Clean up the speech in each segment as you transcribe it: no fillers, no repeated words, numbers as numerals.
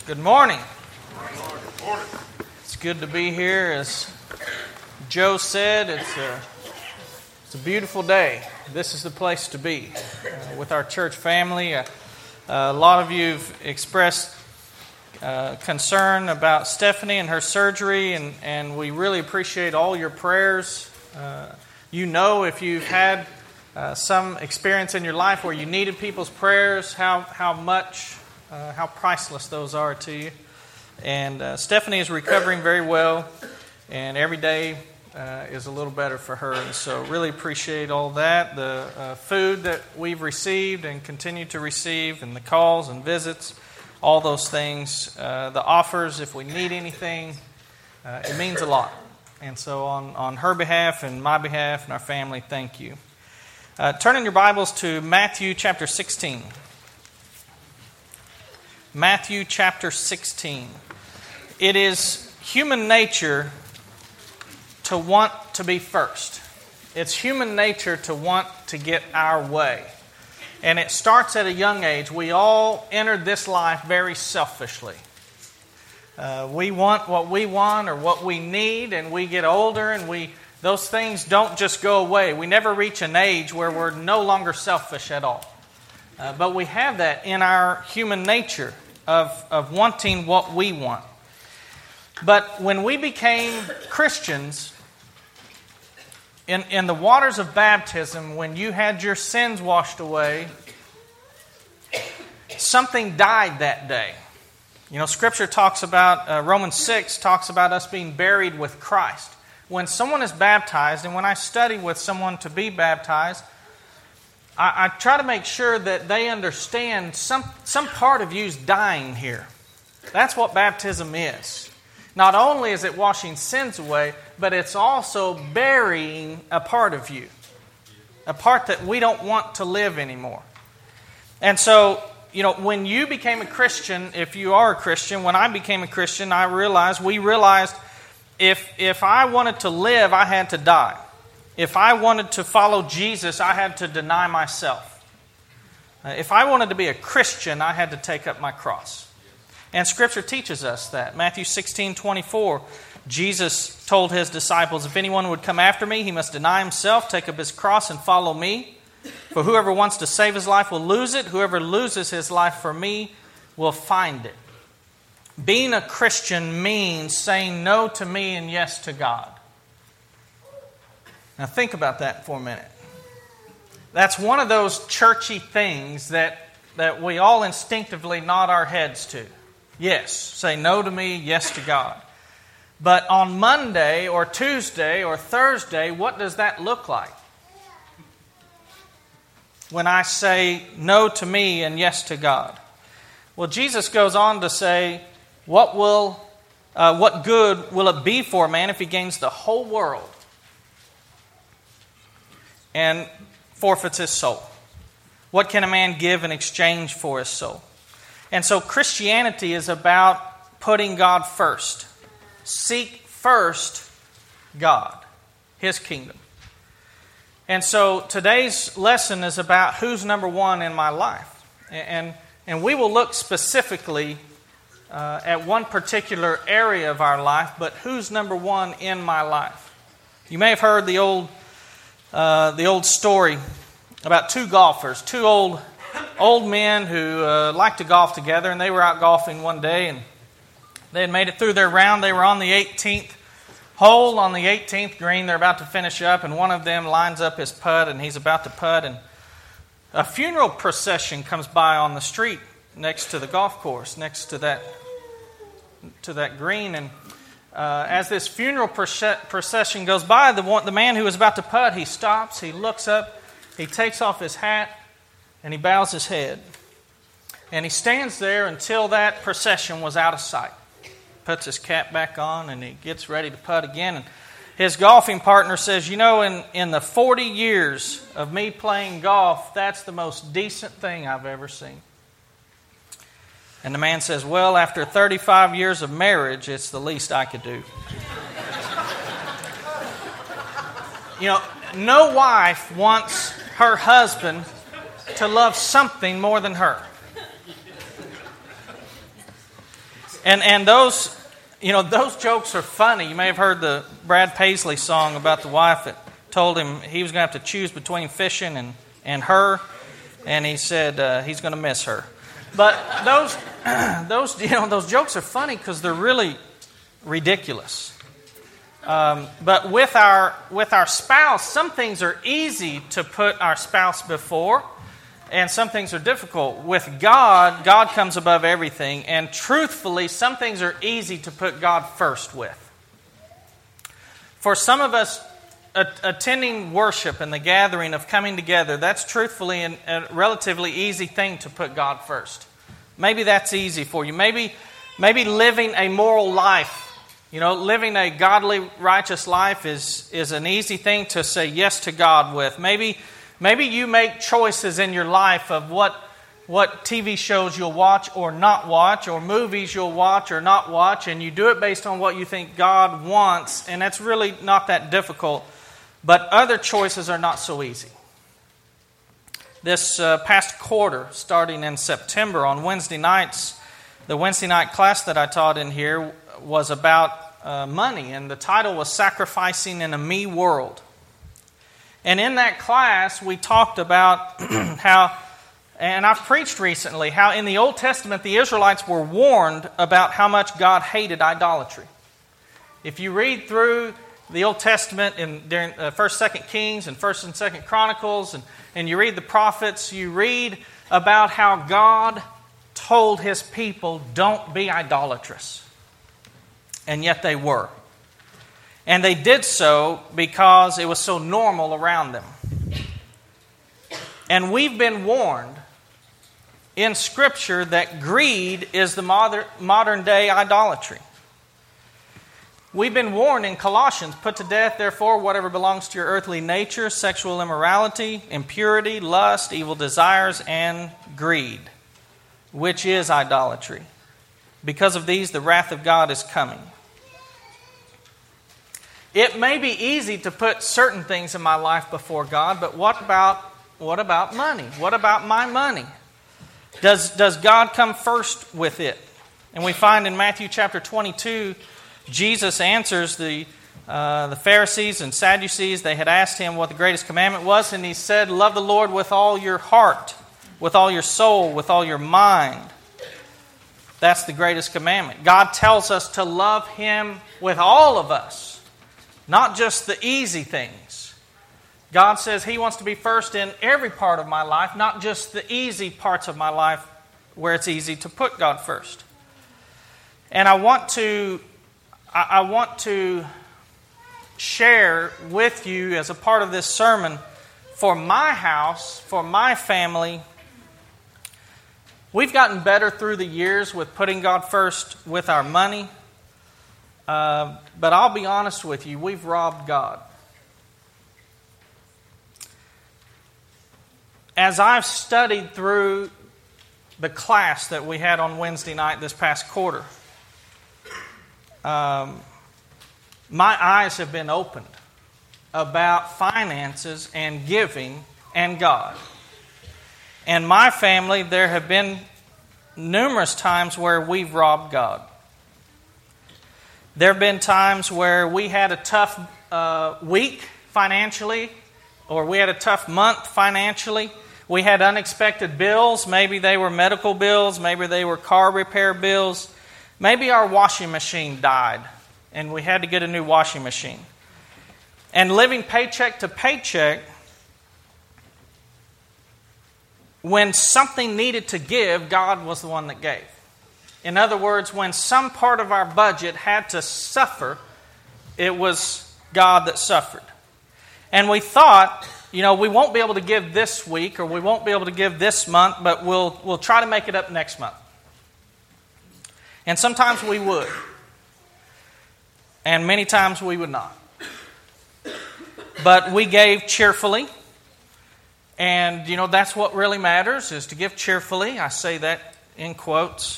Good morning. It's good to be here. As Joe said, it's a beautiful day. This is the place to be with our church family. A lot of you have expressed concern about Stephanie and her surgery, and we really appreciate all your prayers. If you've had some experience in your life where you needed people's prayers, how priceless those are to you. And Stephanie is recovering very well, and every day is a little better for her. And so really appreciate all that, the food that we've received and continue to receive, and the calls and visits, all those things, the offers if we need anything. It means a lot. And so on her behalf and my behalf and our family, thank you. Turn in your Bibles to Matthew chapter 16. Matthew chapter 16. It is human nature to want to be first. It's human nature to want to get our way. And it starts at a young age. We all entered this life very selfishly. We want what we want or what we need, and we get older, and those things don't just go away. We never reach an age where we're no longer selfish at all. But we have that in our human nature of wanting what we want. But when we became Christians, in the waters of baptism, when you had your sins washed away, something died that day. You know, Scripture talks about, Romans 6 talks about us being buried with Christ. When someone is baptized, and when I study with someone to be baptized, I try to make sure that they understand some part of you's dying here. That's what baptism is. Not only is it washing sins away, but it's also burying a part of you. A part that we don't want to live anymore. And so, when you became a Christian, if you are a Christian, when I became a Christian, we realized if I wanted to live, I had to die. If I wanted to follow Jesus, I had to deny myself. If I wanted to be a Christian, I had to take up my cross. And Scripture teaches us that. Matthew 16:24, Jesus told His disciples, if anyone would come after me, he must deny himself, take up his cross, and follow me. For whoever wants to save his life will lose it. Whoever loses his life for me will find it. Being a Christian means saying no to me and yes to God. Now think about that for a minute. That's one of those churchy things that we all instinctively nod our heads to. Yes, say no to me, yes to God. But on Monday or Tuesday or Thursday, what does that look like? When I say no to me and yes to God. Well, Jesus goes on to say, what good will it be for a man if he gains the whole world and forfeits his soul? What can a man give in exchange for his soul? And so Christianity is about putting God first. Seek first God, His kingdom. And so today's lesson is about who's number one in my life. And we will look specifically at one particular area of our life, but who's number one in my life? You may have heard the old story about two golfers, two old men who liked to golf together, and they were out golfing one day, and they had made it through their round. They were on the 18th hole, on the 18th green. They're about to finish up, and one of them lines up his putt, and he's about to putt, and a funeral procession comes by on the street next to the golf course, next to that green, and as this funeral procession goes by, the man who was about to putt, he stops, he looks up, he takes off his hat, and he bows his head. And he stands there until that procession was out of sight. Puts his cap back on, and he gets ready to putt again. And his golfing partner says, in the 40 years of me playing golf, that's the most decent thing I've ever seen. And the man says, well, after 35 years of marriage, it's the least I could do. No wife wants her husband to love something more than her. And those, those jokes are funny. You may have heard the Brad Paisley song about the wife that told him he was going to have to choose between fishing and her, and he said he's going to miss her. But those jokes are funny because they're really ridiculous. But with our spouse, some things are easy to put our spouse before, and some things are difficult. With God, God comes above everything, and truthfully, some things are easy to put God first with. For some of us, attending worship and the gathering of coming together, that's truthfully a relatively easy thing to put God first. Maybe that's easy for you. Maybe living a moral life, living a godly, righteous life is an easy thing to say yes to God with. Maybe you make choices in your life of what TV shows you'll watch or not watch, or movies you'll watch or not watch, and you do it based on what you think God wants, and that's really not that difficult. But other choices are not so easy. This past quarter, starting in September, on Wednesday nights, the Wednesday night class that I taught in here was about money, and the title was Sacrificing in a Me World. And in that class, we talked about how, and I've preached recently, how in the Old Testament the Israelites were warned about how much God hated idolatry. If you read through the Old Testament during 1st, 2nd Kings and 1st and 2nd Chronicles, and you read the prophets, you read about how God told His people, don't be idolatrous. And yet they were. And they did so because it was so normal around them. And we've been warned in Scripture that greed is the modern day idolatry. We've been warned in Colossians, put to death, therefore, whatever belongs to your earthly nature, sexual immorality, impurity, lust, evil desires, and greed, which is idolatry. Because of these, the wrath of God is coming. It may be easy to put certain things in my life before God, but what about money? What about my money? Does God come first with it? And we find in Matthew chapter 22, Jesus answers the Pharisees and Sadducees. They had asked Him what the greatest commandment was, and He said, love the Lord with all your heart, with all your soul, with all your mind. That's the greatest commandment. God tells us to love Him with all of us, not just the easy things. God says He wants to be first in every part of my life, not just the easy parts of my life where it's easy to put God first. And I want to share with you as a part of this sermon, for my house, for my family, we've gotten better through the years with putting God first with our money. But I'll be honest with you, we've robbed God. As I've studied through the class that we had on Wednesday night this past quarter, my eyes have been opened about finances and giving and God. And my family, there have been numerous times where we've robbed God. There have been times where we had a tough week financially, or we had a tough month financially. We had unexpected bills. Maybe they were medical bills. Maybe they were car repair bills. Maybe our washing machine died and we had to get a new washing machine. And living paycheck to paycheck, when something needed to give, God was the one that gave. In other words, when some part of our budget had to suffer, it was God that suffered. And we thought, we won't be able to give this week, or we won't be able to give this month, but we'll try to make it up next month. And sometimes we would. And many times we would not. But we gave cheerfully. And, that's what really matters, is to give cheerfully. I say that in quotes.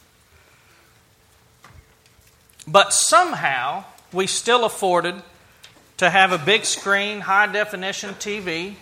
But somehow, we still afforded to have a big screen, high-definition TV.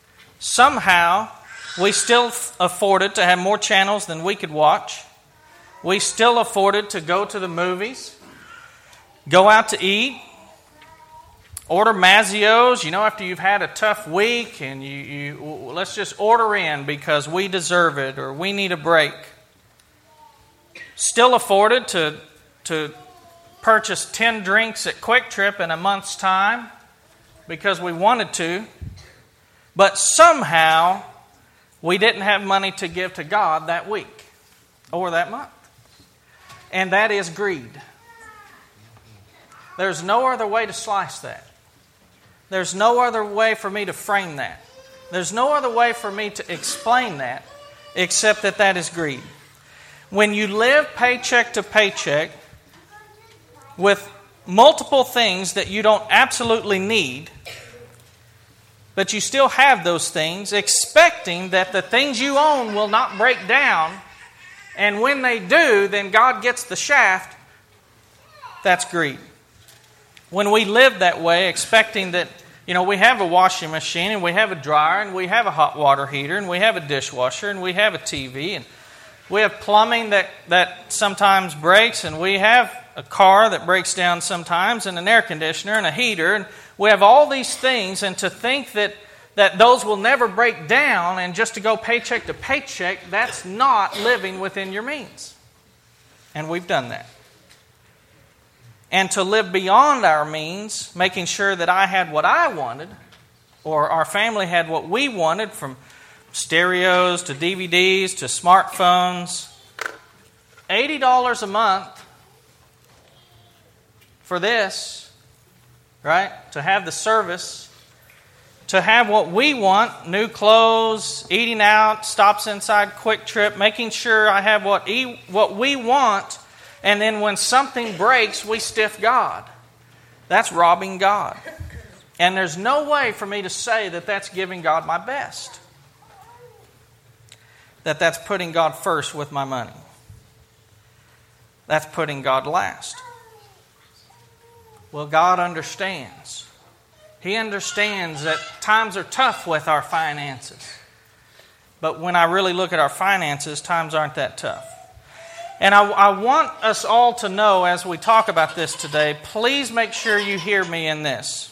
Somehow, we still afforded to have more channels than we could watch. We still afforded to go to the movies, go out to eat, order Mazio's, after you've had a tough week, and let's just order in because we deserve it or we need a break. Still afforded to purchase 10 drinks at Quick Trip in a month's time because we wanted to, but somehow we didn't have money to give to God that week or that month. And that is greed. There's no other way to slice that. There's no other way for me to frame that. There's no other way for me to explain that except that is greed. When you live paycheck to paycheck with multiple things that you don't absolutely need, but you still have those things, expecting that the things you own will not break down, and when they do, then God gets the shaft, that's greed. When we live that way, expecting that, we have a washing machine, and we have a dryer, and we have a hot water heater, and we have a dishwasher, and we have a TV, and we have plumbing that sometimes breaks, and we have a car that breaks down sometimes, and an air conditioner, and a heater, and we have all these things, and to think that those will never break down, and just to go paycheck to paycheck, that's not living within your means. And we've done that. And to live beyond our means, making sure that I had what I wanted, or our family had what we wanted, from stereos to DVDs to smartphones, $80 a month for this, right? To have the service, to have what we want, new clothes, eating out, stops inside Quick Trip, making sure I have what we want, and then when something breaks, we stiff God. That's robbing God. And there's no way for me to say that that's giving God my best. That's putting God first with my money. That's putting God last. Well, God understands. He understands that times are tough with our finances. But when I really look at our finances, times aren't that tough. And I want us all to know as we talk about this today, please make sure you hear me in this.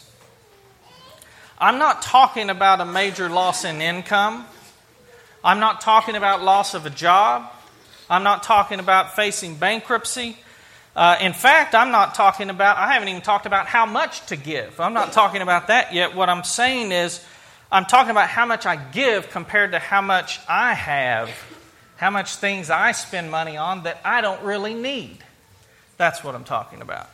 I'm not talking about a major loss in income. I'm not talking about loss of a job. I'm not talking about facing bankruptcy. In fact, I haven't even talked about how much to give. I'm not talking about that yet. What I'm saying is, I'm talking about how much I give compared to how much I have, how much things I spend money on that I don't really need. That's what I'm talking about.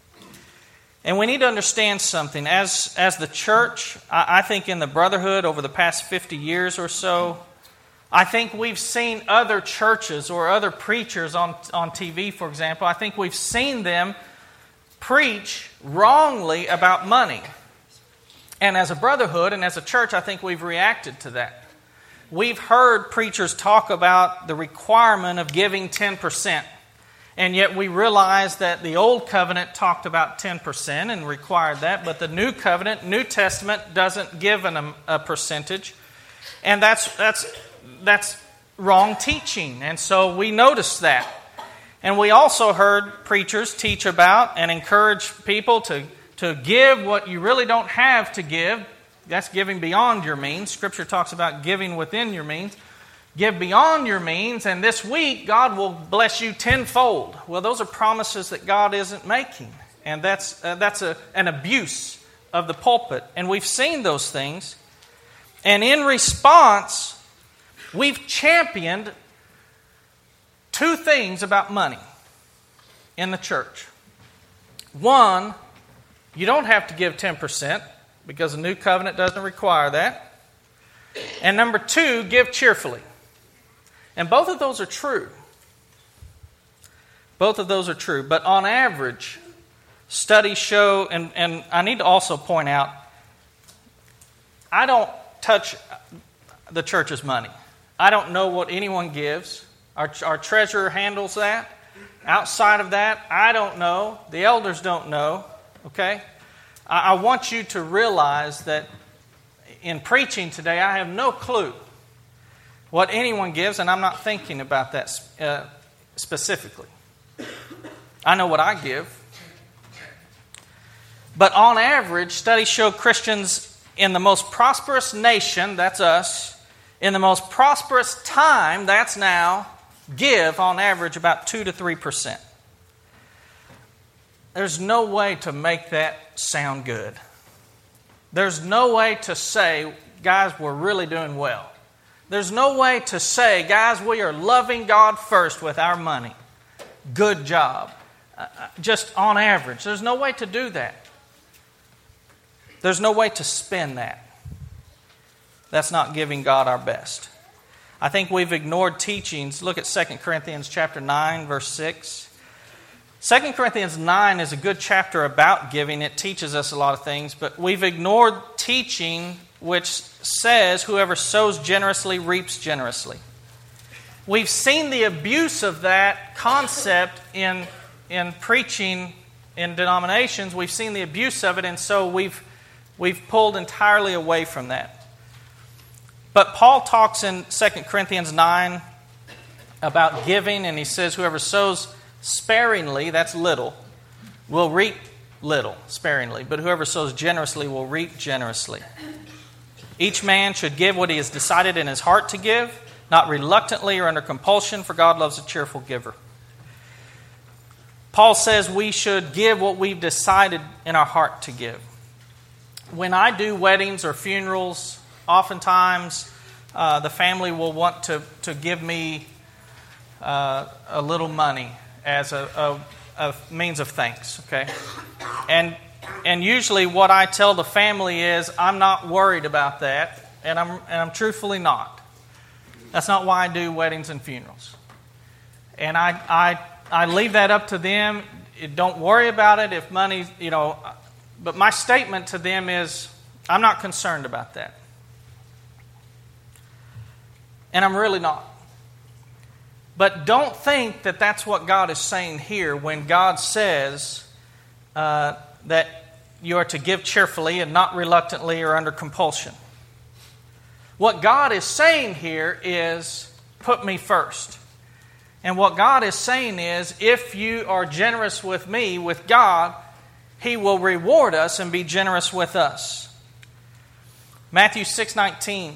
And we need to understand something. As the church, I think in the brotherhood over the past 50 years or so, I think we've seen other churches or other preachers on TV, for example, I think we've seen them preach wrongly about money. And as a brotherhood and as a church, I think we've reacted to that. We've heard preachers talk about the requirement of giving 10%. And yet we realize that the Old Covenant talked about 10% and required that, but the New Covenant, New Testament, doesn't give a percentage. And that's wrong teaching. And so we noticed that. And we also heard preachers teach about and encourage people to give what you really don't have to give. That's giving beyond your means. Scripture talks about giving within your means. Give beyond your means, and this week God will bless you tenfold. Well, those are promises that God isn't making. And that's an abuse of the pulpit. And we've seen those things. And in response, we've championed two things about money in the church. One, you don't have to give 10% because the New Covenant doesn't require that. And number two, give cheerfully. And both of those are true. Both of those are true. But on average, studies show, and I need to also point out, I don't touch the church's money. I don't know what anyone gives. Our treasurer handles that. Outside of that, I don't know. The elders don't know. Okay? I want you to realize that in preaching today, I have no clue what anyone gives, and I'm not thinking about that specifically. I know what I give. But on average, studies show Christians in the most prosperous nation, that's us, in the most prosperous time, that's now, give on average about 2 to 3%. There's no way to make that sound good. There's no way to say, guys, we're really doing well. There's no way to say, guys, we are loving God first with our money. Good job. Just on average. There's no way to do that. There's no way to spend that. That's not giving God our best. I think we've ignored teachings. Look at 2 Corinthians chapter 9, verse 6. 2 Corinthians 9 is a good chapter about giving. It teaches us a lot of things, but we've ignored teaching which says whoever sows generously reaps generously. We've seen the abuse of that concept in preaching in denominations. We've seen the abuse of it, and so we've pulled entirely away from that. But Paul talks in 2 Corinthians 9 about giving, and he says whoever sows sparingly, that's little, will reap little, sparingly. But whoever sows generously will reap generously. Each man should give what he has decided in his heart to give, not reluctantly or under compulsion, for God loves a cheerful giver. Paul says we should give what we've decided in our heart to give. When I do weddings or funerals, oftentimes the family will want to give me a little money as a means of thanks, okay? And usually what I tell the family is, I'm not worried about that, and I'm truthfully not. That's not why I do weddings and funerals. And I leave that up to them. Don't worry about it if money, but my statement to them is, I'm not concerned about that. And I'm really not. But don't think that that's what God is saying here when God says that you are to give cheerfully and not reluctantly or under compulsion. What God is saying here is, put me first. And what God is saying is, if you are generous with me, with God, He will reward us and be generous with us. Matthew 6:19.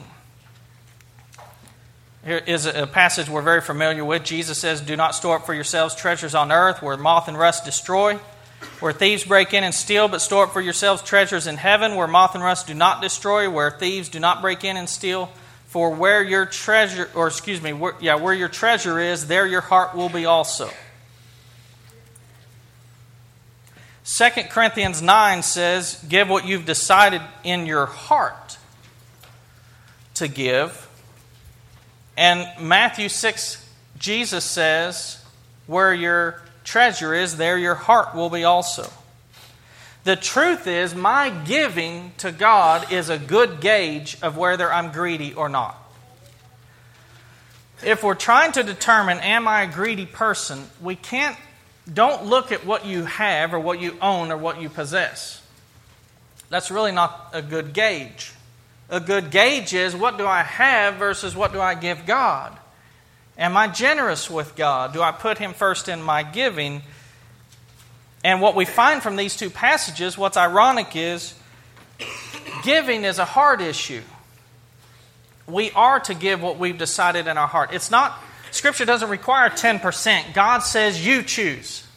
Here is a passage we're very familiar with. Jesus says, do not store up for yourselves treasures on earth where moth and rust destroy, where thieves break in and steal, but store up for yourselves treasures in heaven where moth and rust do not destroy, where thieves do not break in and steal. For where your treasure, where your treasure is, there your heart will be also. 2 Corinthians 9 says, give what you've decided in your heart to give. And Matthew 6, Jesus says, where your treasure is, there your heart will be also. The truth is, my giving to God is a good gauge of whether I'm greedy or not. If we're trying to determine, am I a greedy person, don't look at what you have or what you own or what you possess. That's really not a good gauge. A good gauge is, what do I have versus what do I give God? Am I generous with God? Do I put Him first in my giving? And what we find from these two passages, what's ironic is, giving is a heart issue. We are to give what we've decided in our heart. It's not, Scripture doesn't require 10%. God says you choose.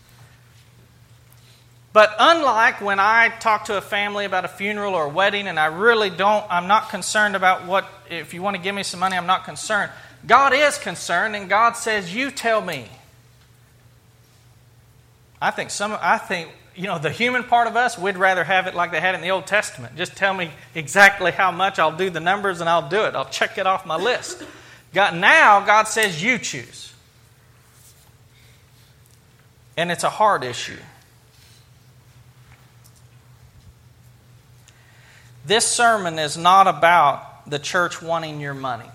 But unlike when I talk to a family about a funeral or a wedding, and I'm not concerned about if you want to give me some money, I'm not concerned. God is concerned, and God says, you tell me. I think the human part of us, we'd rather have it like they had in the Old Testament. Just tell me exactly how much, I'll do the numbers and I'll do it. I'll check it off my list. God says you choose. And it's a hard issue. This sermon is not about the church wanting your money.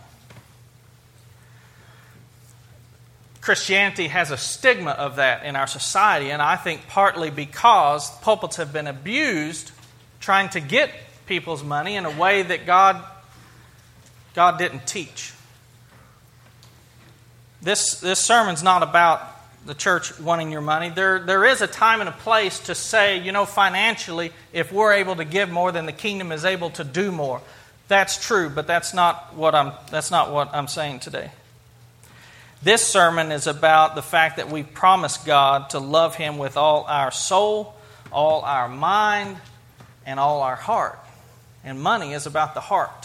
Christianity has a stigma of that in our society, and I think partly because pulpits have been abused trying to get people's money in a way that God didn't teach. This sermon's not about the church wanting your money. There is a time and a place to say, financially, if we're able to give more, then the kingdom is able to do more. That's true, but that's not what I'm saying today. This sermon is about the fact that we promise God to love Him with all our soul, all our mind, and all our heart. And money is about the heart.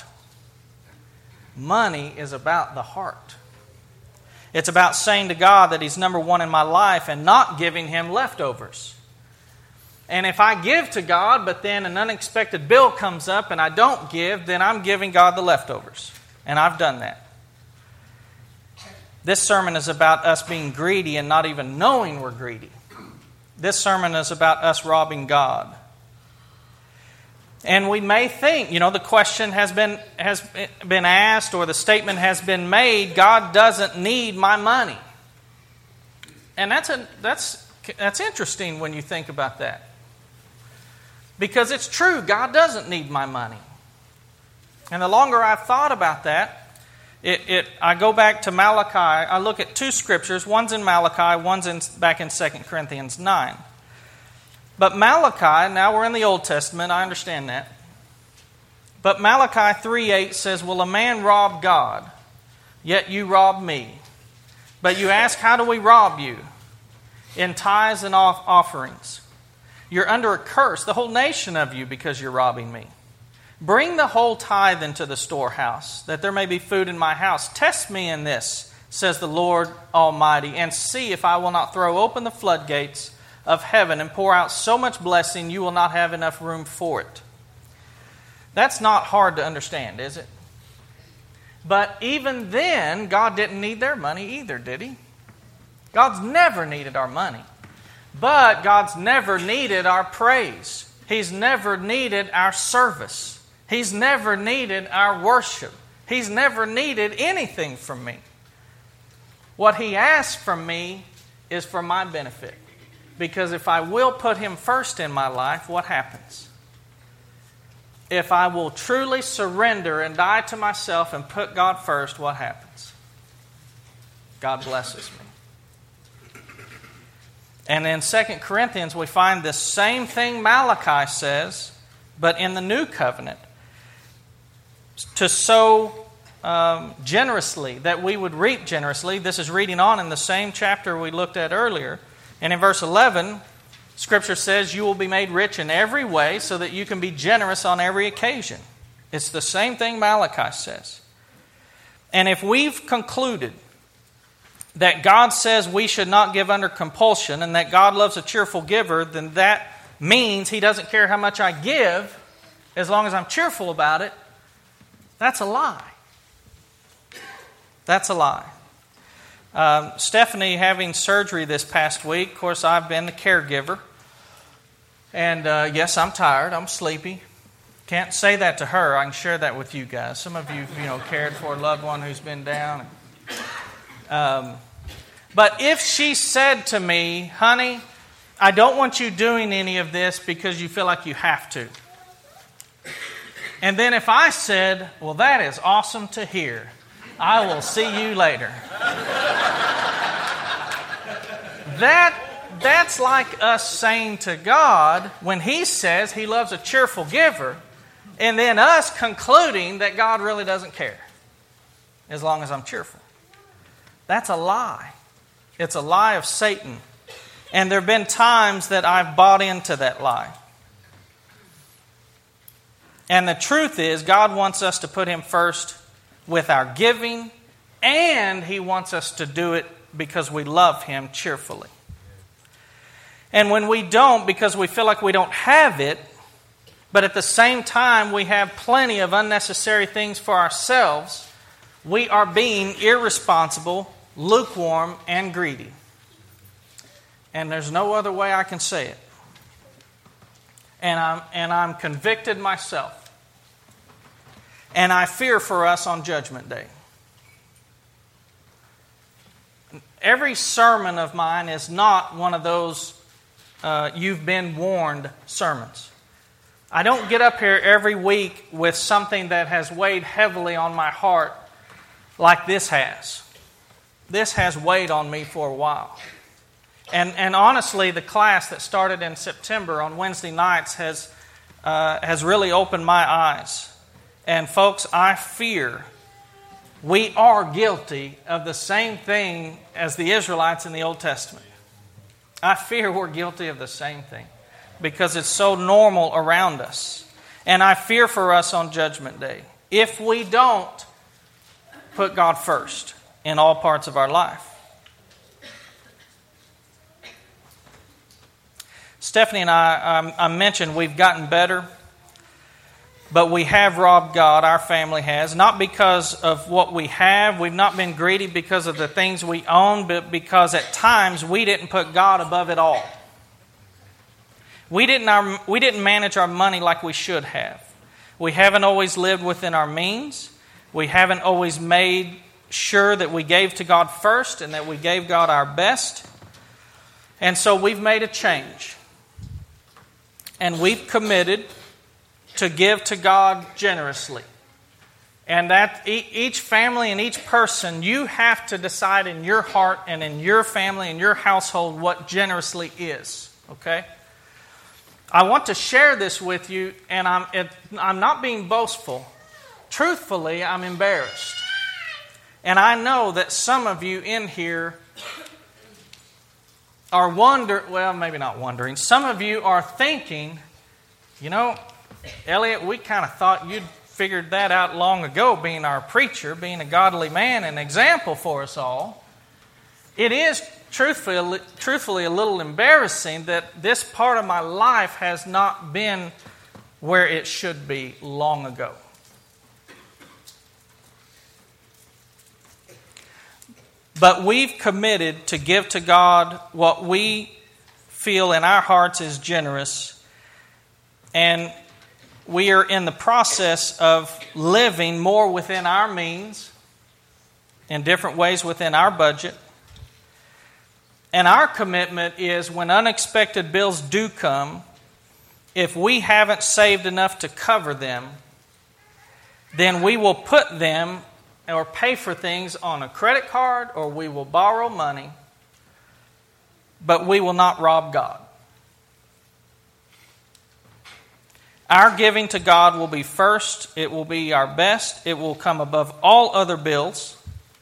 Money is about the heart. It's about saying to God that He's number one in my life and not giving Him leftovers. And if I give to God, but then an unexpected bill comes up and I don't give, then I'm giving God the leftovers. And I've done that. This sermon is about us being greedy and not even knowing we're greedy. This sermon is about us robbing God. And we may think, the question has been asked or the statement has been made, God doesn't need my money. And that's interesting when you think about that. Because it's true, God doesn't need my money. And the longer I've thought about that, I go back to Malachi. I look at two scriptures. One's in Malachi, one's back in 2 Corinthians 9. But Malachi, now we're in the Old Testament, I understand that. But Malachi 3:8 says, "Will a man rob God? Yet you rob me. But you ask, how do we rob you? In tithes and offerings. You're under a curse, the whole nation of you, because you're robbing me. Bring the whole tithe into the storehouse, that there may be food in my house. Test me in this, says the Lord Almighty, and see if I will not throw open the floodgates of heaven and pour out so much blessing you will not have enough room for it." That's not hard to understand, is it? But even then, God didn't need their money either, did He? God's never needed our money. But God's never needed our praise. He's never needed our service. He's never needed our worship. He's never needed anything from me. What He asks from me is for my benefit. Because if I will put Him first in my life, what happens? If I will truly surrender and die to myself and put God first, what happens? God blesses me. And in 2 Corinthians, we find this same thing Malachi says, but in the new covenant. To sow generously, that we would reap generously. This is reading on in the same chapter we looked at earlier. And in verse 11, Scripture says, "You will be made rich in every way so that you can be generous on every occasion." It's the same thing Malachi says. And if we've concluded that God says we should not give under compulsion and that God loves a cheerful giver, then that means He doesn't care how much I give as long as I'm cheerful about it. That's a lie. That's a lie. Stephanie having surgery this past week. Of course, I've been the caregiver. And yes, I'm tired. I'm sleepy. Can't say that to her. I can share that with you guys. Some of you, cared for a loved one who's been down. But if she said to me, "Honey, I don't want you doing any of this because you feel like you have to." And then if I said, "Well, that is awesome to hear. I will see you later." That's like us saying to God, when He says He loves a cheerful giver, and then us concluding that God really doesn't care as long as I'm cheerful. That's a lie. It's a lie of Satan. And there have been times that I've bought into that lie. And the truth is, God wants us to put Him first with our giving, and He wants us to do it because we love Him cheerfully. And when we don't, because we feel like we don't have it, but at the same time we have plenty of unnecessary things for ourselves, we are being irresponsible, lukewarm, and greedy. And there's no other way I can say it. And I'm convicted myself. And I fear for us on Judgment Day. Every sermon of mine is not one of those you've been warned sermons. I don't get up here every week with something that has weighed heavily on my heart like this has. this has weighed on me for a while. And honestly, the class that started in September on Wednesday nights has really opened my eyes. And folks, I fear we are guilty of the same thing as the Israelites in the Old Testament. I fear we're guilty of the same thing because it's so normal around us. And I fear for us on Judgment Day if we don't put God first in all parts of our life. Stephanie and I mentioned we've gotten better, but we have robbed God, our family has, not because of what we have. We've not been greedy because of the things we own, but because at times we didn't put God above it all. We didn't manage our money like we should have. We haven't always lived within our means. We haven't always made sure that we gave to God first and that we gave God our best. And so we've made a change. And we've committed to give to God generously. And that each family and each person, you have to decide in your heart and in your family and your household what generously is. Okay? I want to share this with you, and I'm not being boastful. Truthfully, I'm embarrassed. And I know that some of you in here are maybe not wondering. Some of you are thinking, Elliot, we kind of thought you'd figured that out long ago, being our preacher, being a godly man, an example for us all. It is truthfully a little embarrassing that this part of my life has not been where it should be long ago. But we've committed to give to God what we feel in our hearts is generous. And we are in the process of living more within our means, in different ways within our budget. And our commitment is when unexpected bills do come, if we haven't saved enough to cover them, then we will put them or pay for things on a credit card, or we will borrow money, but we will not rob God. Our giving to God will be first. It will be our best. It will come above all other bills.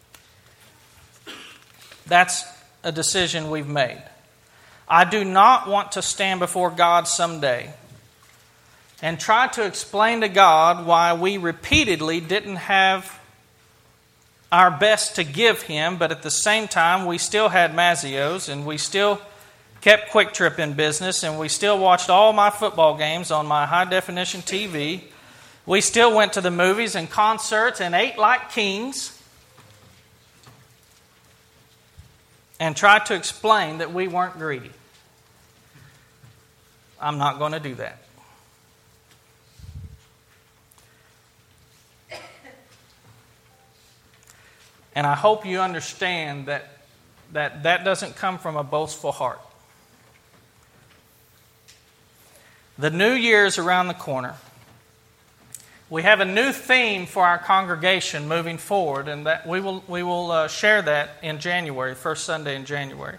That's a decision we've made. I do not want to stand before God someday and try to explain to God why we repeatedly didn't have our best to give Him, but at the same time we still had Mazzios and we still kept Quick Trip in business, and we still watched all my football games on my high-definition TV. We still went to the movies and concerts and ate like kings, and tried to explain that we weren't greedy. I'm not going to do that. And I hope you understand that doesn't come from a boastful heart. The new year is around the corner. We have a new theme for our congregation moving forward, and that we will share that in January, first Sunday in January.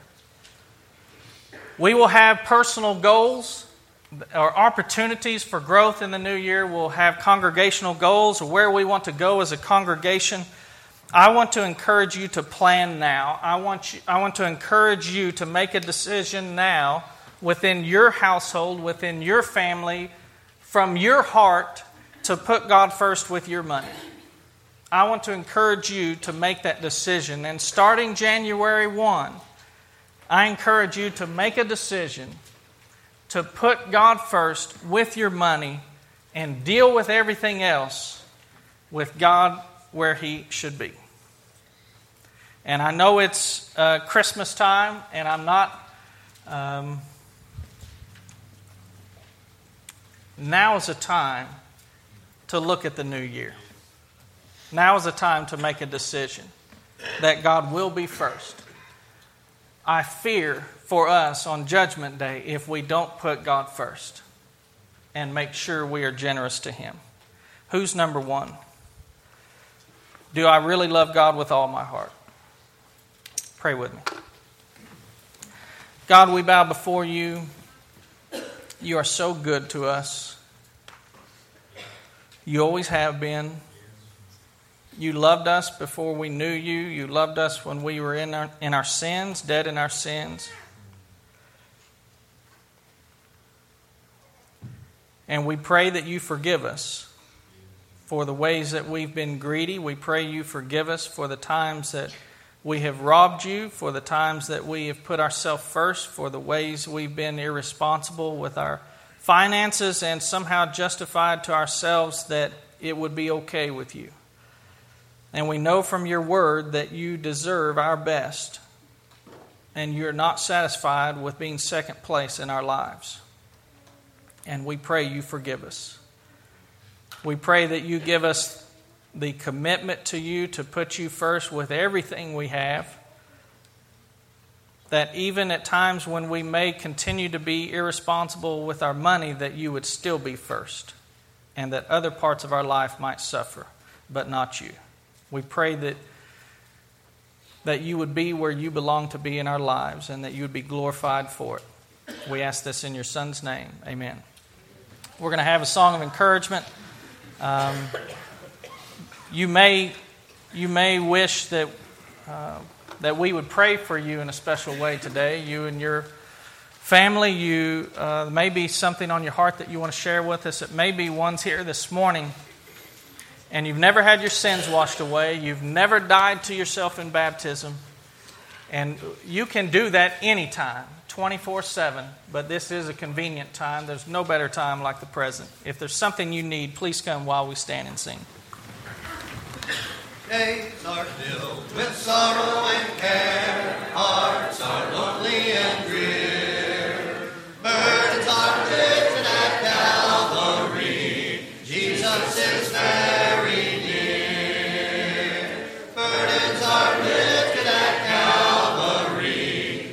We will have personal goals or opportunities for growth in the new year. We'll have congregational goals or where we want to go as a congregation. I want to encourage you to plan now. I want to encourage you to make a decision now within your household, within your family, from your heart, to put God first with your money. I want to encourage you to make that decision. And starting January 1, I encourage you to make a decision to put God first with your money and deal with everything else with God where He should be. And I know it's Christmas time, and I'm not... Now is a time to look at the new year. Now is a time to make a decision that God will be first. I fear for us on Judgment Day if we don't put God first and make sure we are generous to Him. Who's number one? Do I really love God with all my heart? Pray with me. God, we bow before you. You are so good to us. You always have been. You loved us before we knew you. You loved us when we were in our sins, dead in our sins. And we pray that you forgive us for the ways that we've been greedy. We pray you forgive us for the times that we have robbed you, for the times that we have put ourselves first, for the ways we've been irresponsible with our finances and somehow justified to ourselves that it would be okay with you. And we know from your word that you deserve our best, and you're not satisfied with being second place in our lives. And we pray you forgive us. We pray that you give us the commitment to you to put you first with everything we have. That even at times when we may continue to be irresponsible with our money, that you would still be first. And that other parts of our life might suffer, but not you. We pray that you would be where you belong to be in our lives, and that you would be glorified for it. We ask this in your Son's name. Amen. We're going to have a song of encouragement. You may wish that we would pray for you in a special way today. You and your family. There may be something on your heart that you want to share with us. It may be one's here this morning, and you've never had your sins washed away. You've never died to yourself in baptism, and you can do that anytime. 24/7, but this is a convenient time. There's no better time like the present. If there's something you need, please come while we stand and sing. Days are filled with sorrow and care, hearts are lonely and drear, burdens are lifted at Calvary, Jesus is very near. Burdens are lifted at Calvary,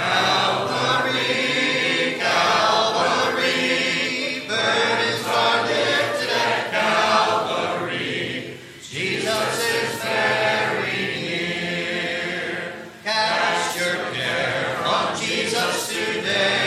Calvary, Calvary. Burdens are lifted at Calvary, Jesus is very near. Cast your care on Jesus today.